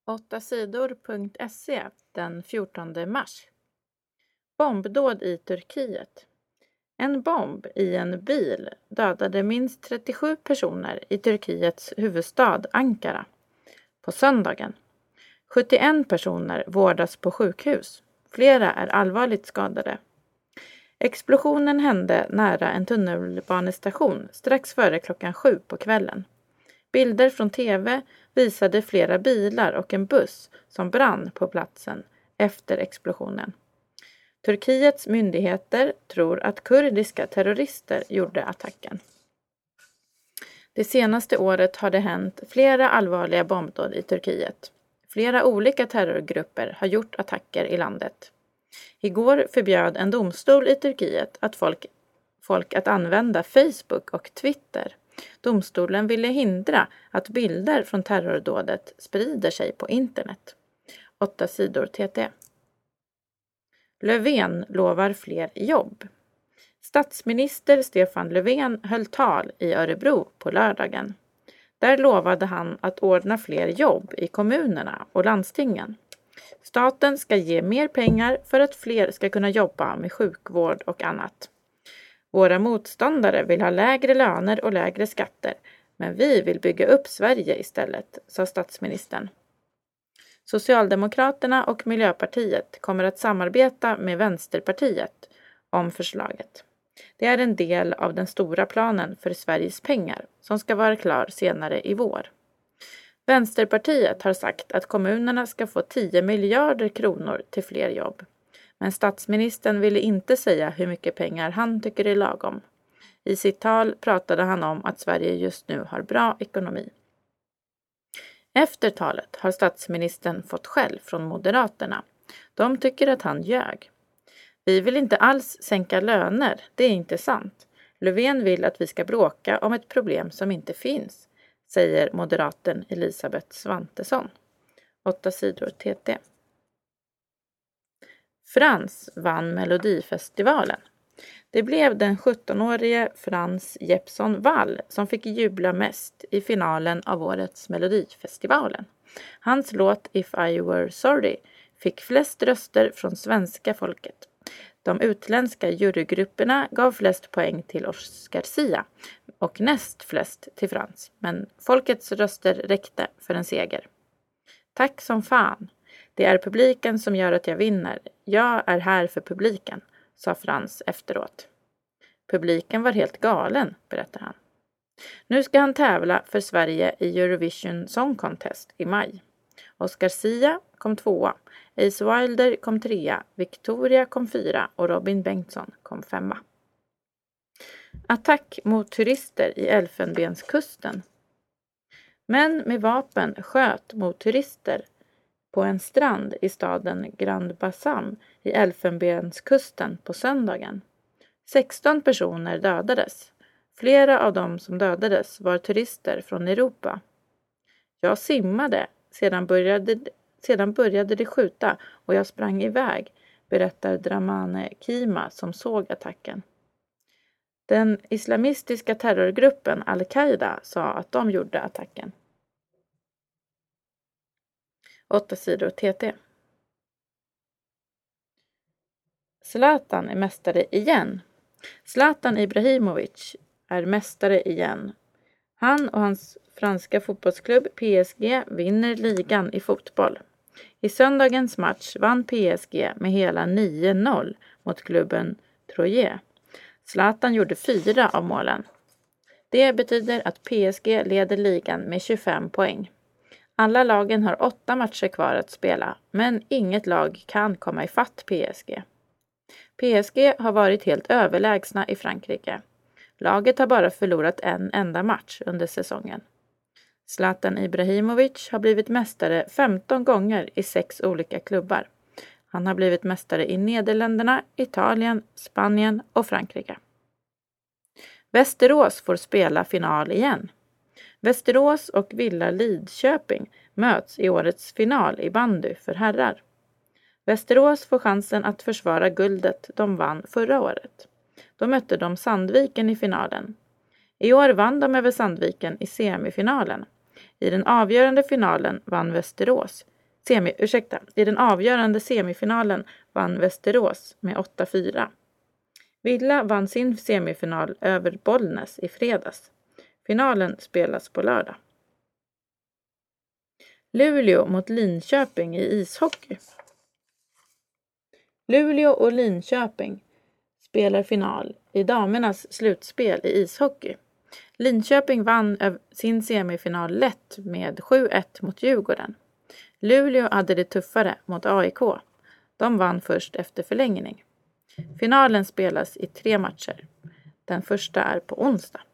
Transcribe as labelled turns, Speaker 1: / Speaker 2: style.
Speaker 1: 8sidor.se den 14 mars. Bombdåd i Turkiet. En bomb i en bil dödade minst 37 personer i Turkiets huvudstad Ankara på söndagen. 71 personer vårdas på sjukhus. Flera är allvarligt skadade. Explosionen hände nära en tunnelbanestation strax före klockan 7 på kvällen. Bilder från TV visade flera bilar och en buss som brann på platsen efter explosionen. Turkiets myndigheter tror att kurdiska terrorister gjorde attacken. Det senaste året har det hänt flera allvarliga bombdåd i Turkiet. Flera olika terrorgrupper har gjort attacker i landet. Igår förbjöd en domstol i Turkiet att folk att använda Facebook och Twitter. Domstolen ville hindra att bilder från terrordådet sprider sig på internet. 8 sidor TT. Löfven lovar fler jobb. Statsminister Stefan Löfven höll tal i Örebro på lördagen. Där lovade han att ordna fler jobb i kommunerna och landstingen. Staten ska ge mer pengar för att fler ska kunna jobba med sjukvård och annat. Våra motståndare vill ha lägre löner och lägre skatter, men vi vill bygga upp Sverige istället, sa statsministern. Socialdemokraterna och Miljöpartiet kommer att samarbeta med Vänsterpartiet om förslaget. Det är en del av den stora planen för Sveriges pengar som ska vara klar senare i vår. Vänsterpartiet har sagt att kommunerna ska få 10 miljarder kronor till fler jobb. Men statsministern ville inte säga hur mycket pengar han tycker är lagom. I sitt tal pratade han om att Sverige just nu har bra ekonomi. Efter talet har statsministern fått skäll från Moderaterna. De tycker att han ljög. Vi vill inte alls sänka löner, det är inte sant. Löfven vill att vi ska bråka om ett problem som inte finns, säger moderaten Elisabeth Svantesson. 8 sidor TT. Frans vann Melodifestivalen. Det blev den 17-årige Frans Jeppsson Wall som fick jubla mest i finalen av årets Melodifestivalen. Hans låt If I Were Sorry fick flest röster från svenska folket. De utländska jurygrupperna gav flest poäng till Oscar Sia och näst flest till Frans, men folkets röster räckte för en seger. Tack som fan. Det är publiken som gör att jag vinner. Jag är här för publiken, sa Frans efteråt. Publiken var helt galen, berättar han. Nu ska han tävla för Sverige i Eurovision Song Contest i maj. Oscar Sia kom 2, Ace Wilder kom 3, Victoria kom 4 och Robin Bengtsson kom 5. Attack mot turister i Elfenbenskusten. Män med vapen sköt mot turister på en strand i staden Grand Bassam i Elfenbenskusten på söndagen. 16 personer dödades. Flera av dem som dödades var turister från Europa. Jag simmade, sedan började det skjuta och jag sprang iväg, berättar Dramane Kima som såg attacken. Den islamistiska terrorgruppen Al-Qaida sa att de gjorde attacken. 8 sidor TT. Zlatan är mästare igen. Zlatan Ibrahimovic är mästare igen. Han och hans franska fotbollsklubb PSG vinner ligan i fotboll. I söndagens match vann PSG med hela 9-0 mot klubben Troyes. Zlatan gjorde 4 av målen. Det betyder att PSG leder ligan med 25 poäng. Alla lagen har 8 matcher kvar att spela, men inget lag kan komma ifatt PSG. PSG har varit helt överlägsna i Frankrike. Laget har bara förlorat en enda match under säsongen. Zlatan Ibrahimovic har blivit mästare 15 gånger i 6 olika klubbar. Han har blivit mästare i Nederländerna, Italien, Spanien och Frankrike. Västerås får spela final igen. Västerås och Villa Lidköping möts i årets final i bandy för herrar. Västerås får chansen att försvara guldet de vann förra året. Då mötte de Sandviken i finalen. I år vann de över Sandviken i semifinalen. I den avgörande finalen vann Västerås I den avgörande semifinalen vann Västerås med 8-4. Villa vann sin semifinal över Bollnäs i fredags. Finalen spelas på lördag. Luleå mot Linköping i ishockey. Luleå och Linköping spelar final i damernas slutspel i ishockey. Linköping vann sin semifinal lätt med 7-1 mot Djurgården. Luleå hade det tuffare mot AIK. De vann först efter förlängning. Finalen spelas i 3 matcher. Den första är på onsdag.